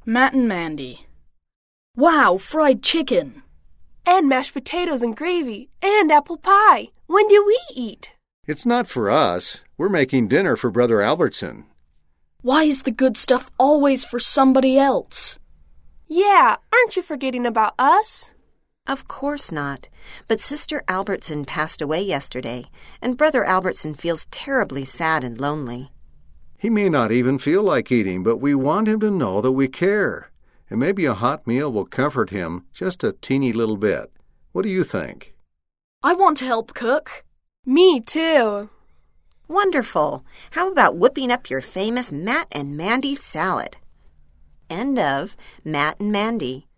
Matt and Mandy. Wow, fried chicken! And mashed potatoes and gravy, and apple pie. When do we eat? It's not for us. We're making dinner for Brother Albertson. Why is the good stuff always for somebody else? Yeah, aren't you forgetting about us? Of course not. But Sister Albertson passed away yesterday, and Brother Albertson feels terribly sad and lonely. He may not even feel like eating, but we want him to know that we care. And maybe a hot meal will comfort him just a teeny little bit. What do you think? I want to help cook. Me too. Wonderful! How about whipping up your famous Matt and Mandy salad? End of Matt and Mandy.